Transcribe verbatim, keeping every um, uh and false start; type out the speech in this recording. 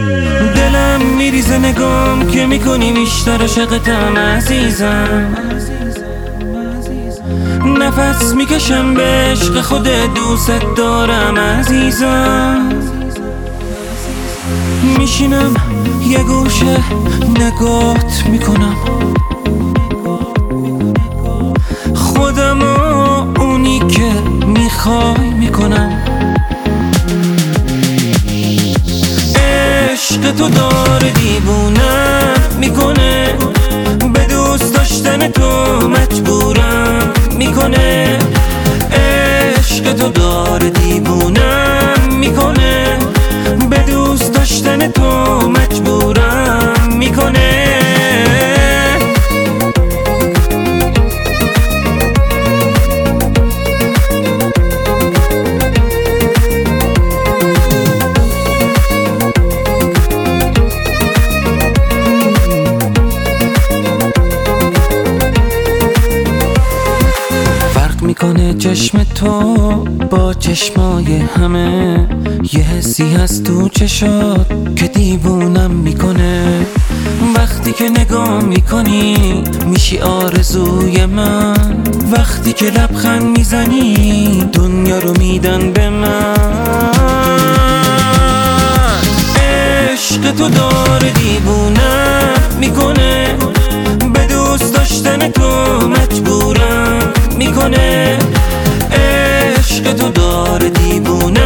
دلم میریزه نگام که میکنی بیشتر عشقتم عزیزم. نفس میکشم به عشق خودت، دوست دارم عزیزم. میشینم یه گوشه نگات میکنم، خودم و اونی که میخوای میکنم. عشق تو داره دیوونم میکنه، به دوست داشتن تو مجبورم میکنه. عشق تو داره دیوونم میکنه، به دوست داشتن تو مجبورم میکنه. میکنه چشم تو با چشمای همه، یه حسی هست تو چشات که دیوونم میکنه. وقتی که نگاه میکنی میشی آرزوی من، وقتی که لبخند میزنی دنیا رو میدن به من. عشق تو داره دیوونم میکنه، به دوست داشتن تو مجبورم میکنه. عشق تو داره دیوونه